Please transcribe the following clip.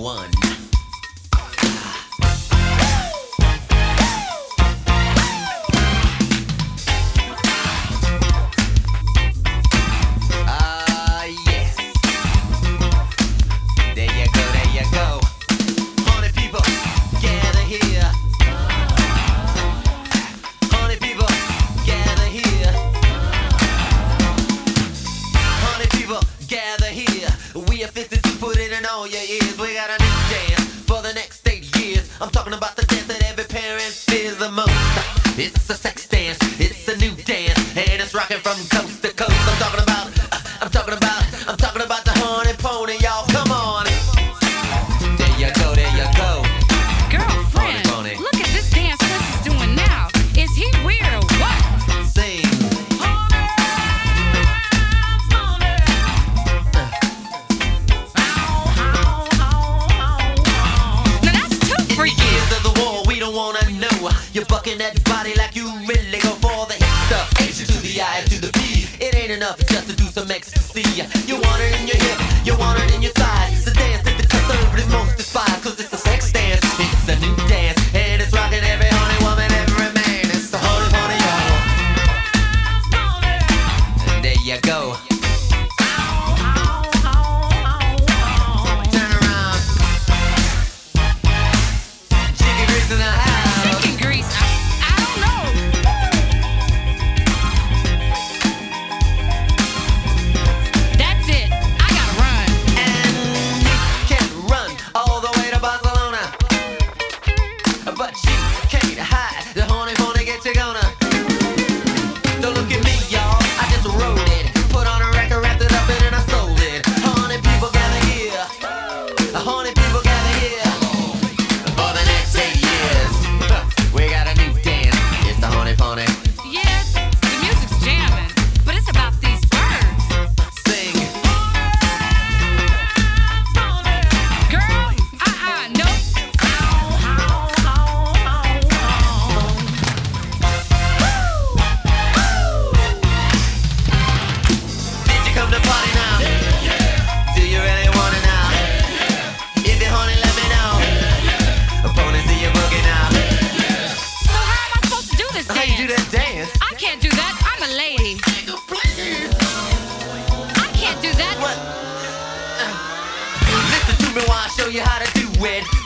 one. Yes. There you go, there you go. Honey people, gather here. Honey people, gather here. Honey people, gather here. We are fixing to put it in all your ears. We got a new dance for the next 8 years. I'm talking about the dance that every parent fears the most. It's a sex dance, it's a new dance, and it's rocking from coast to coast. I'm talking about the honey pony, y'all. Come on. There you go, there you go. Girlfriend, Honey, look at this dance Chris is doing now. Is he weird or what? sing. Now that's too In the freaky. ears of the wall, we don't wanna know. You're bucking that body like you really go for the hip stuff. H to the I to the B. It ain't enough just to do some ecstasy. You want it in your hip, you want it in your side. It's a dance that the conservative most despise, 'cause it's a sex dance. It's a new dance, and it's rocking every honey woman, every man. It's the honey pony, y'all. And there you go. Turn around. Chicken grease in the house. Chicken grease. I don't know. That's it. I gotta run. And you can run all the way to Barcelona, but you can't hide the honey pony get you gonna. Don't look at me, y'all. I just wrote it, put on a record, wrapped it up, and then I sold it. Honey people gather here. Honey people gather here. For the next 8 years, we got a new dance. It's the honey pony. Yeah, the music's jamming, but it's about these birds. Sing. Girl, nope. Did you come to party now? Do you really want it now? If you honey, let me know. Ponies, do you boogie now? So how am I supposed to do this How you do dance? that dance? I can't do that. I'm a lady. I can't do that. What? Listen to me while I show you how to do it.